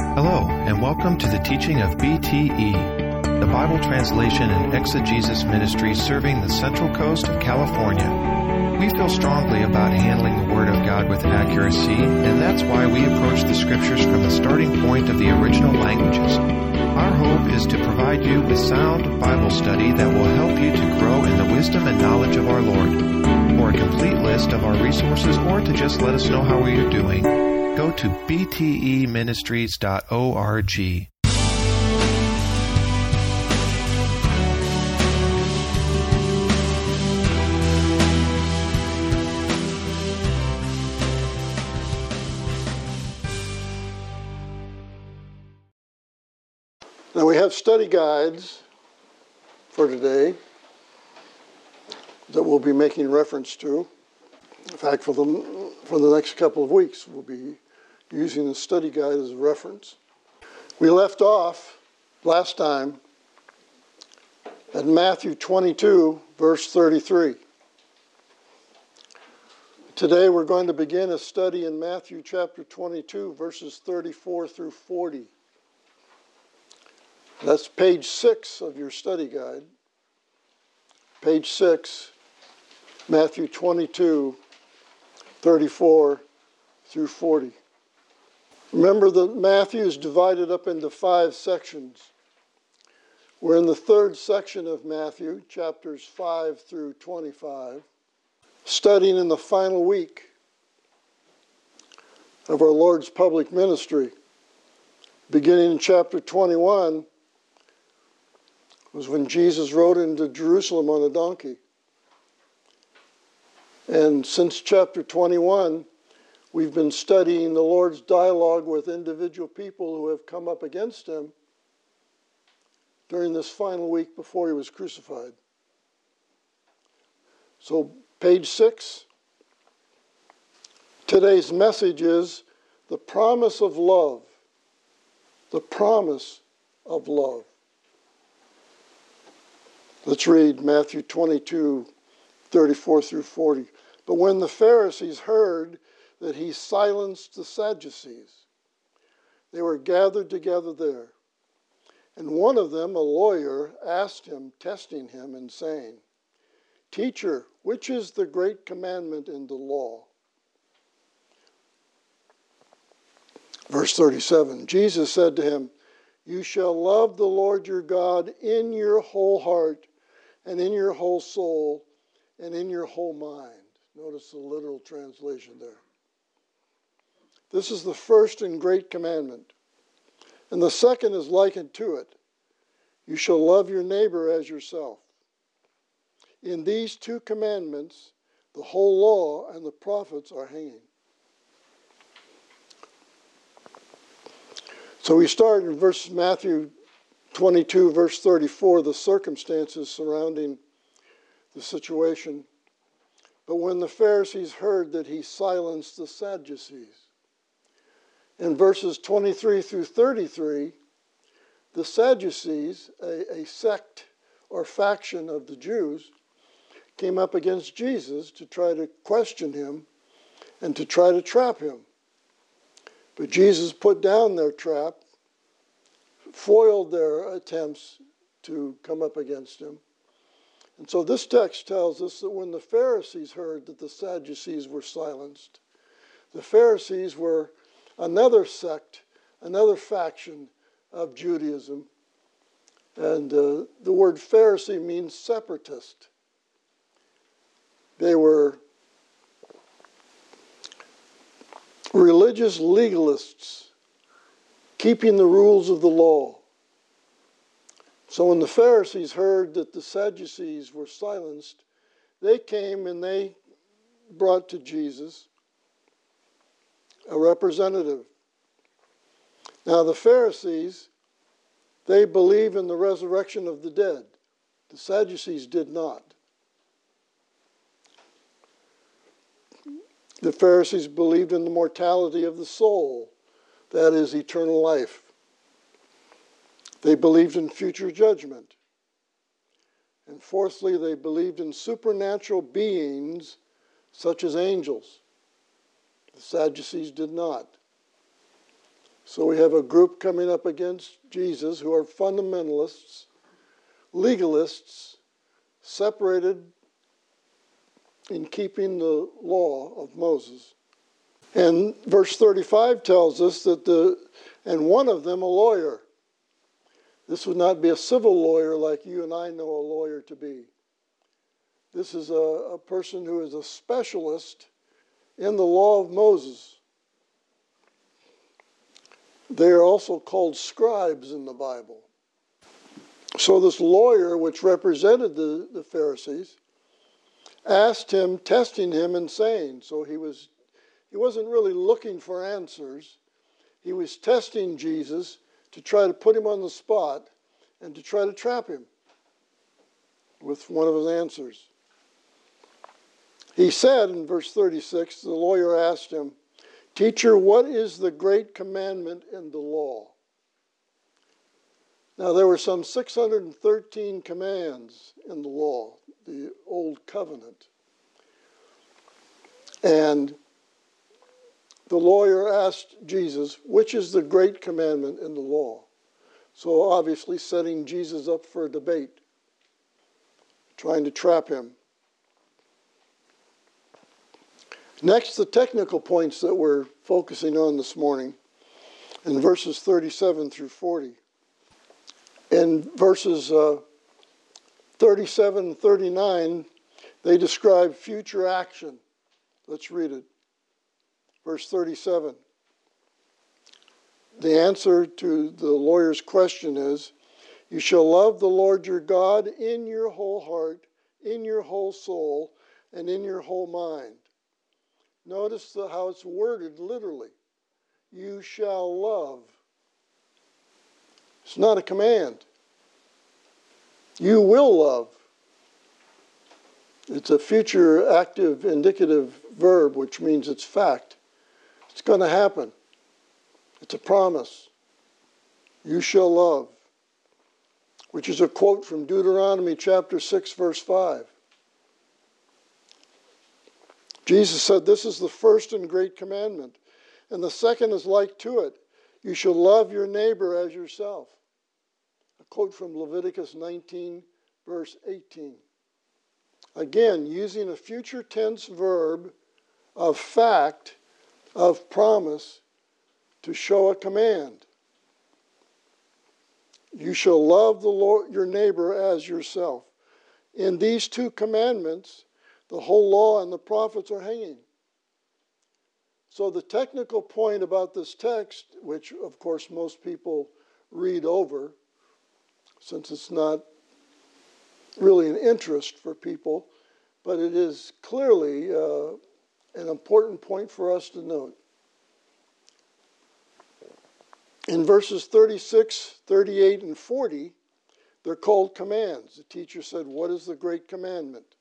Hello, and welcome to the teaching of BTE, the Bible Translation and Exegesis Ministry serving the Central Coast of California. We feel strongly about handling the Word of God with accuracy, and that's why we approach the Scriptures from the starting point of the original languages. Our hope is to provide you with sound Bible study that will help you to grow in the wisdom and knowledge of our Lord. For a complete list of our resources or to just let us know how we are doing, go to bteministries.org. Now we have study guides for today that we'll be making reference to. In fact, for the next couple of weeks, we'll be using the study guide as a reference. We left off last time at Matthew 22, verse 33. Today we're going to begin a study in Matthew chapter 22, verses 34 through 40. That's page 6 of your study guide. Page 6, Matthew 22, 34 through 40. Remember that Matthew is divided up into 5 sections. We're in the 3rd section of Matthew, chapters 5 through 25, studying in the final week of our Lord's public ministry. Beginning in chapter 21 was when Jesus rode into Jerusalem on a donkey. And since chapter 21, we've been studying the Lord's dialogue with individual people who have come up against him during this final week before he was crucified. So, page 6. Today's message is the promise of love. The promise of love. Let's read Matthew 22, 34 through 40. But when the Pharisees heard that he silenced the Sadducees, they were gathered together there. And one of them, a lawyer, asked him, testing him and saying, "Teacher, which is the great commandment in the law?" Verse 37, Jesus said to him, "You shall love the Lord your God in your whole heart and in your whole soul and in your whole mind." Notice the literal translation there. This is the first and great commandment. And the second is likened to it. You shall love your neighbor as yourself. In these 2 commandments, the whole law and the prophets are hanging. So we start in Matthew 22, verse 34, the circumstances surrounding the situation. But when the Pharisees heard that he silenced the Sadducees. In verses 23 through 33, the Sadducees, a sect or faction of the Jews, came up against Jesus to try to question him and to try to trap him. But Jesus put down their trap, foiled their attempts to come up against him. And so this text tells us that when the Pharisees heard that the Sadducees were silenced, the Pharisees were another sect, another faction of Judaism. And the word Pharisee means separatist. They were religious legalists, keeping the rules of the law. So when the Pharisees heard that the Sadducees were silenced, they came and they brought to Jesus a representative. Now the Pharisees, they believe in the resurrection of the dead. The Sadducees did not. The Pharisees believed in the mortality of the soul, that is, eternal life. They believed in future judgment. And fourthly, they believed in supernatural beings such as angels. The Sadducees did not. So we have a group coming up against Jesus who are fundamentalists, legalists, separated in keeping the law of Moses. And verse 35 tells us that and one of them a lawyer. This would not be a civil lawyer like you and I know a lawyer to be. This is a person who is a specialist in the law of Moses. They are also called scribes in the Bible. So this lawyer, which represented the Pharisees, asked him, testing him and saying, so he wasn't really looking for answers. He was testing Jesus to try to put him on the spot and to try to trap him with one of his answers. He said in verse 36, the lawyer asked him, "Teacher, what is the great commandment in the law?" Now there were some 613 commands in the law, the Old Covenant. And the lawyer asked Jesus, which is the great commandment in the law? So obviously setting Jesus up for a debate, trying to trap him. Next, the technical points that we're focusing on this morning in verses 37 through 40. In verses 37 and 39, they describe future action. Let's read it. Verse 37. The answer to the lawyer's question is, "You shall love the Lord your God in your whole heart, in your whole soul, and in your whole mind." Notice how it's worded literally. You shall love. It's not a command. You will love. It's a future active indicative verb, which means it's fact. It's going to happen. It's a promise. You shall love, which is a quote from Deuteronomy chapter 6, verse 5. Jesus said, "This is the first and great commandment, and the second is like to it. You shall love your neighbor as yourself." A quote from Leviticus 19, verse 18. Again, using a future tense verb of fact, of promise, to show a command. You shall love the Lord, your neighbor as yourself. In these two commandments, the whole law and the prophets are hanging. So the technical point about this text, which of course most people read over, since it's not really an interest for people, but it is clearly an important point for us to note. In verses 36, 38, and 40, they're called commands. The teacher said, "What is the great commandment?"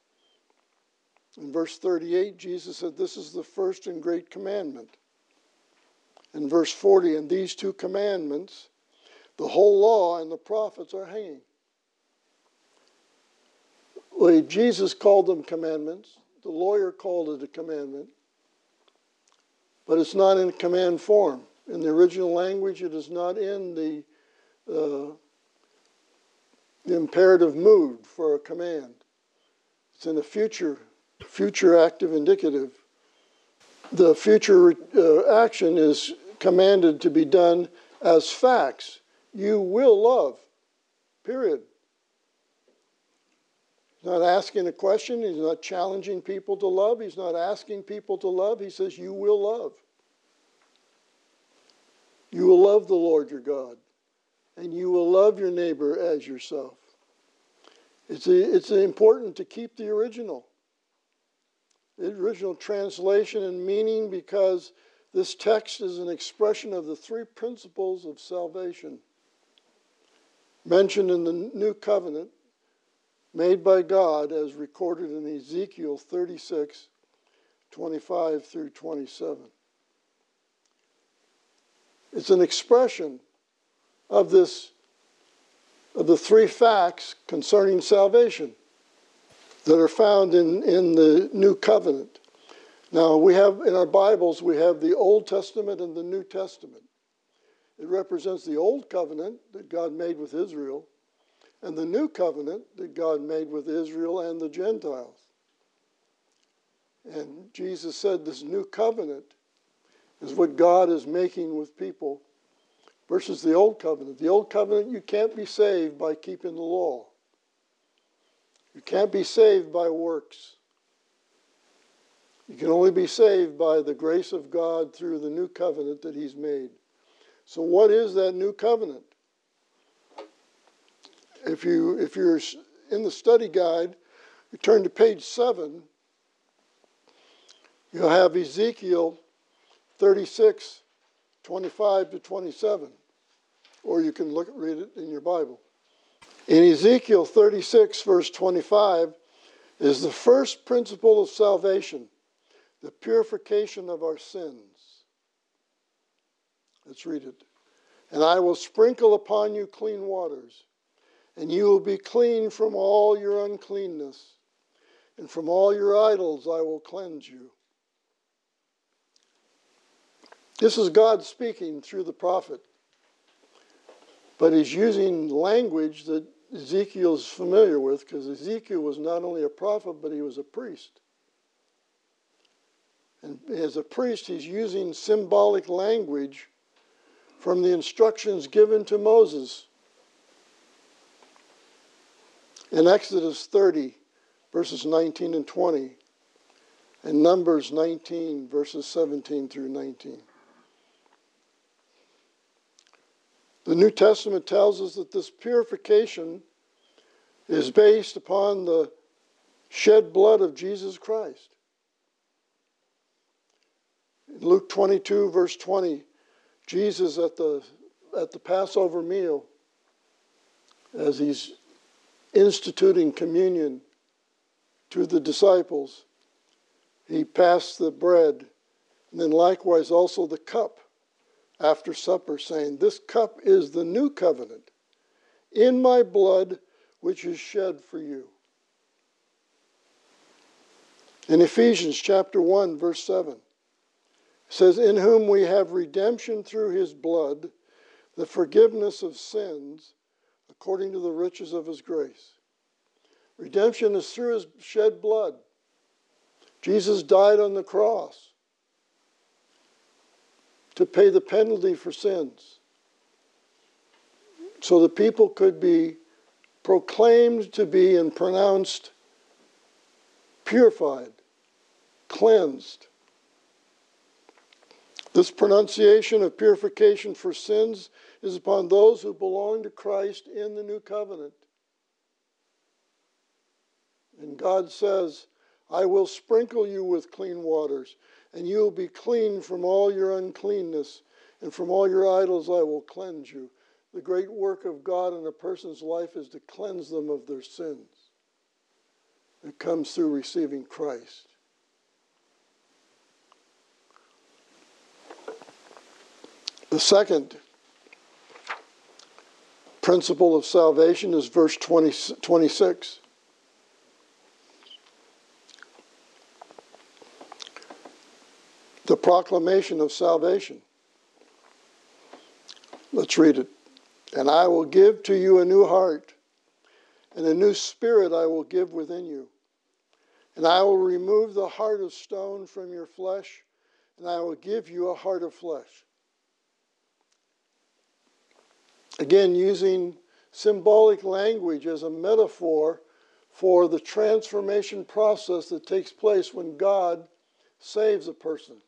In verse 38, Jesus said, "This is the first and great commandment." In verse 40, "In these two commandments, the whole law and the prophets are hanging." Well, Jesus called them commandments. The lawyer called it a commandment. But it's not in command form. In the original language, it is not in the imperative mood for a command. It's in a future active indicative. The future action is commanded to be done as facts. You will love, period. He's not asking a question. He's not challenging people to love. He's not asking people to love. He says, you will love. You will love the Lord your God, and you will love your neighbor as yourself. It's important to keep the original translation and meaning, because this text is an expression of the three principles of salvation mentioned in the New Covenant made by God as recorded in Ezekiel 36, 25 through 27. It's an expression of the three facts concerning salvation that are found in the New Covenant. Now, we have in our Bibles, we have the Old Testament and the New Testament. It represents the old covenant that God made with Israel and the new covenant that God made with Israel and the Gentiles. And Jesus said this new covenant is what God is making with people versus the old covenant. The old covenant, you can't be saved by keeping the law. You can't be saved by works. You can only be saved by the grace of God through the new covenant that He's made. So what is that new covenant? If you're in the study guide, you turn to page 7, you'll have Ezekiel 36, 25 to 27. Or you can read it in your Bible. In Ezekiel 36, verse 25, is the first principle of salvation, the purification of our sins. Let's read it. And I will sprinkle upon you clean waters, and you will be clean from all your uncleanness, and from all your idols I will cleanse you. This is God speaking through the prophet, but he's using language that Ezekiel's familiar with, because Ezekiel was not only a prophet, but he was a priest. And as a priest, he's using symbolic language from the instructions given to Moses. In Exodus 30, verses 19 and 20, and Numbers 19, verses 17 through 19. The New Testament tells us that this purification is based upon the shed blood of Jesus Christ. In Luke 22, verse 20, Jesus at the Passover meal, as he's instituting communion to the disciples, he passed the bread, and then likewise also the cup after supper, saying, "This cup is the new covenant in my blood, which is shed for you." In Ephesians chapter 1, verse 7, it says, "In whom we have redemption through his blood, the forgiveness of sins, according to the riches of his grace." Redemption is through his shed blood. Jesus died on the cross to pay the penalty for sins, so the people could be proclaimed to be and pronounced purified, cleansed. This pronunciation of purification for sins is upon those who belong to Christ in the new covenant. And God says, "I will sprinkle you with clean waters, and you will be clean from all your uncleanness, and from all your idols I will cleanse you." The great work of God in a person's life is to cleanse them of their sins. It comes through receiving Christ. The second principle of salvation is verse 26. The proclamation of salvation. Let's read it. "And I will give to you a new heart, and a new spirit I will give within you. And I will remove the heart of stone from your flesh, and I will give you a heart of flesh." Again, using symbolic language as a metaphor for the transformation process that takes place when God saves a person.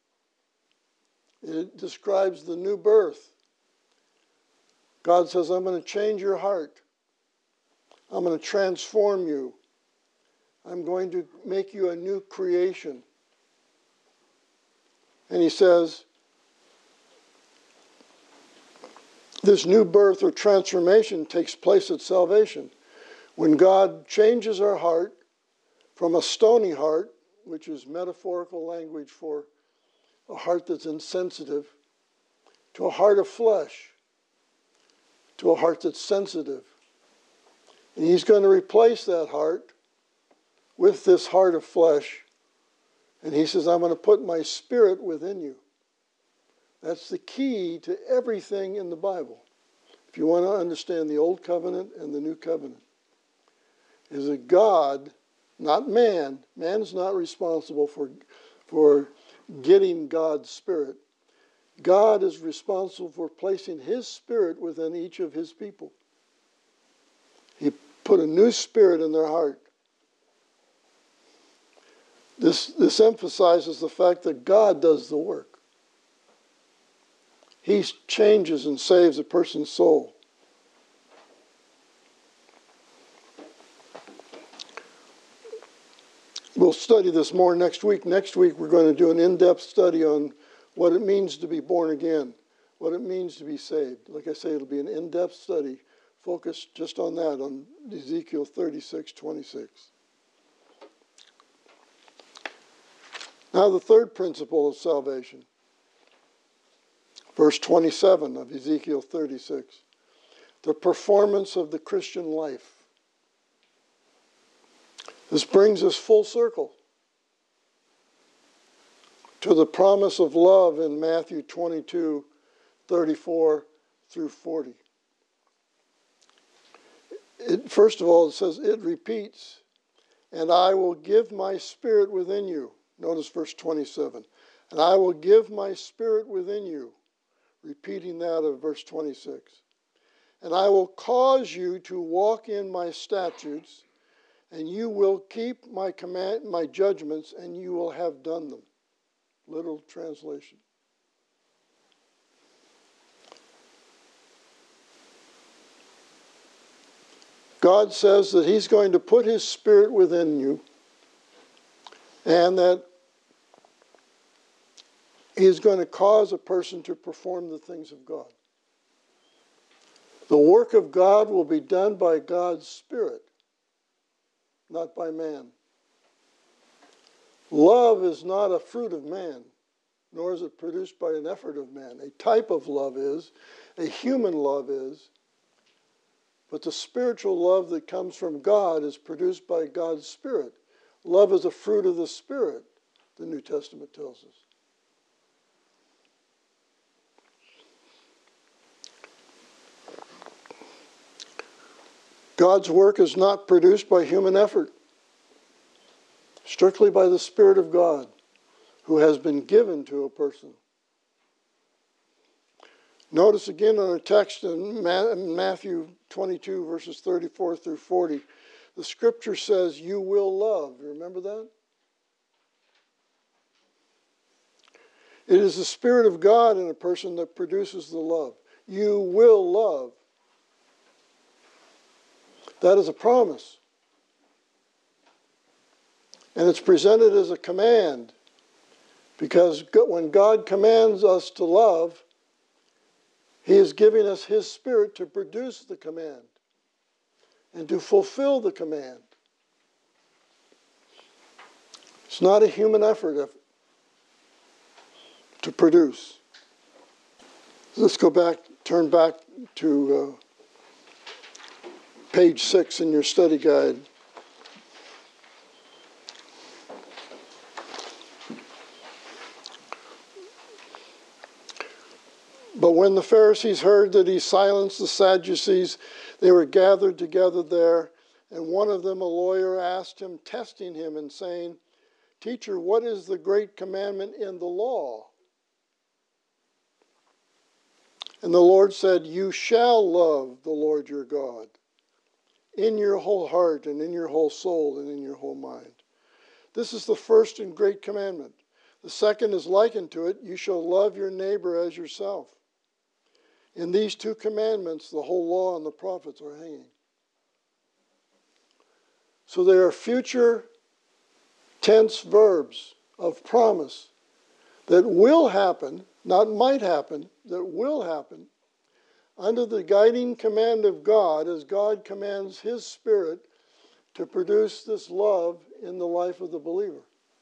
It describes the new birth. God says, "I'm going to change your heart. I'm going to transform you. I'm going to make you a new creation." And he says, this new birth or transformation takes place at salvation. When God changes our heart from a stony heart, which is metaphorical language for a heart that's insensitive, to a heart of flesh, to a heart that's sensitive. And he's going to replace that heart with this heart of flesh. And he says, "I'm going to put my spirit within you." That's the key to everything in the Bible. If you want to understand the Old Covenant and the New Covenant, is that God, not man, man's not responsible for getting God's Spirit. God is responsible for placing His Spirit within each of His people. He put a new spirit in their heart. This emphasizes the fact that God does the work. He changes and saves a person's soul. We'll study this more next week. Next week we're going to do an in-depth study on what it means to be born again, what it means to be saved. Like I say, it'll be an in-depth study focused just on that, on Ezekiel 36:26. Now the third principle of salvation. Verse 27 of Ezekiel 36. The performance of the Christian life. This brings us full circle to the promise of love in Matthew 22:34 through 40. First of all, it says, it repeats, and I will give my spirit within you. Notice verse 27. And I will give my spirit within you. Repeating that of verse 26. And I will cause you to walk in my statutes, and you will keep my judgments, and you will have done them. Literal translation. God says that He's going to put His Spirit within you, and that He's going to cause a person to perform the things of God. The work of God will be done by God's Spirit, not by man. Love is not a fruit of man, nor is it produced by an effort of man. A type of love is, a human love is, but the spiritual love that comes from God is produced by God's Spirit. Love is a fruit of the Spirit, the New Testament tells us. God's work is not produced by human effort, strictly by the Spirit of God, who has been given to a person. Notice again on our text in Matthew 22, verses 34 through 40, the Scripture says, you will love. You remember that? It is the Spirit of God in a person that produces the love. You will love. That is a promise. And it's presented as a command, because when God commands us to love, He is giving us His Spirit to produce the command and to fulfill the command. It's not a human effort to produce. Let's go back, turn back to page 6 in your study guide. But when the Pharisees heard that He silenced the Sadducees, they were gathered together there, and one of them, a lawyer, asked Him, testing Him and saying, Teacher, what is the great commandment in the law? And the Lord said, you shall love the Lord your God in your whole heart and in your whole soul and in your whole mind. This is the first and great commandment. The second is likened to it. You shall love your neighbor as yourself. In these two commandments, the whole law and the prophets are hanging. So they are future tense verbs of promise that will happen, not might happen, that will happen under the guiding command of God, as God commands His Spirit to produce this love in the life of the believer.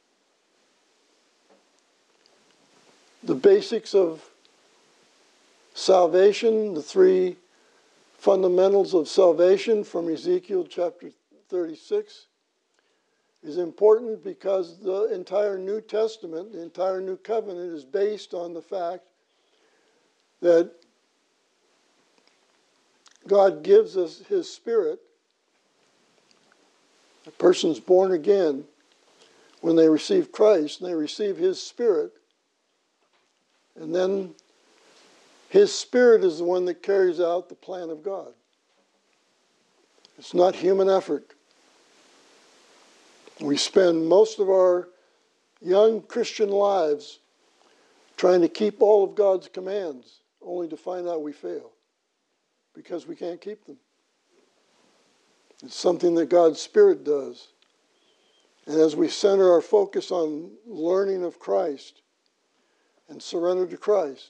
The basics of salvation, the three fundamentals of salvation from Ezekiel chapter 36, is important because the entire New Testament, the entire New Covenant is based on the fact that God gives us His Spirit. A person's born again when they receive Christ and they receive His Spirit. And then His Spirit is the one that carries out the plan of God. It's not human effort. We spend most of our young Christian lives trying to keep all of God's commands, only to find out we fail because we can't keep them. It's something that God's Spirit does. And as we center our focus on learning of Christ and surrender to Christ,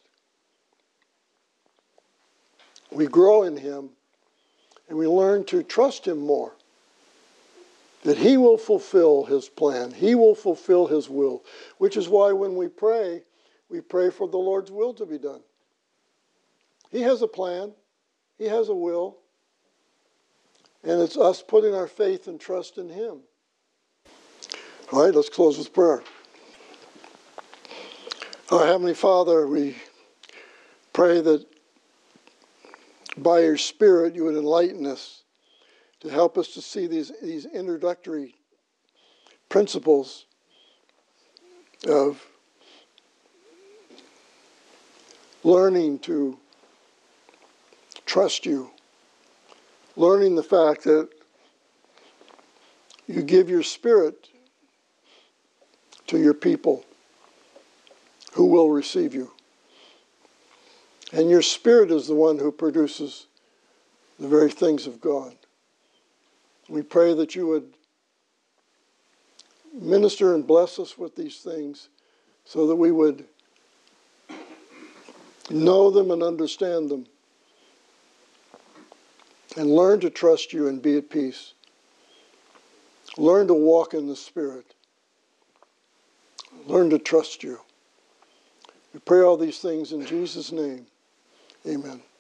we grow in Him and we learn to trust Him more. That He will fulfill His plan. He will fulfill His will. Which is why when we pray for the Lord's will to be done. He has a plan. He has a will. And it's us putting our faith and trust in Him. All right, let's close with prayer. Our Heavenly Father, we pray that by your Spirit you would enlighten us to help us to see these introductory principles of learning to trust you, learning the fact that you give your Spirit to your people who will receive you. And your Spirit is the one who produces the very things of God. We pray that you would minister and bless us with these things so that we would know them and understand them and learn to trust you and be at peace. Learn to walk in the Spirit. Learn to trust you. We pray all these things in Jesus' name. Amen.